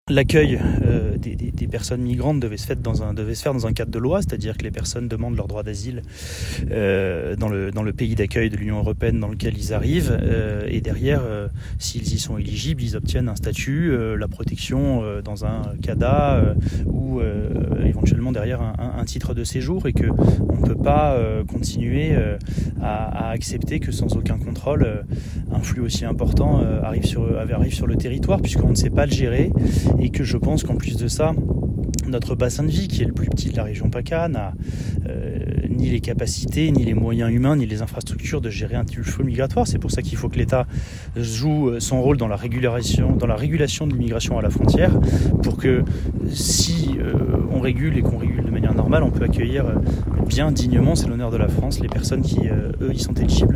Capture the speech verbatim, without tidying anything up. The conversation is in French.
l'accueil euh, des, des, des personnes migrantes devait se, faire dans un, devait se faire dans un cadre de loi, c'est-à-dire que les personnes demandent leur droit d'asile euh, dans, le, dans le pays d'accueil de l'Union européenne dans lequel ils arrivent, euh, et derrière, euh, s'ils y sont éligibles, ils obtiennent un statut, euh, la protection euh, dans un C A D A euh, ou euh, éventuellement derrière un, un, un titre de séjour, et qu'on ne peut pas euh, continuer euh, à, à accepter que sans aucun contrôle, euh, un flux aussi important euh, arrive, sur, arrive sur le territoire, puisqu'on ne sait pas le gérer. Et que je pense qu'en plus de ça, notre bassin de vie, qui est le plus petit de la région PACA, n'a euh, ni les capacités, ni les moyens humains, ni les infrastructures de gérer un tel flux migratoire. C'est pour ça qu'il faut que l'État joue son rôle dans la régulation, dans la régulation de l'immigration à la frontière, pour que si euh, on régule et qu'on régule de manière normale, on peut accueillir bien dignement, c'est l'honneur de la France, les personnes qui, euh, eux, y sont éligibles.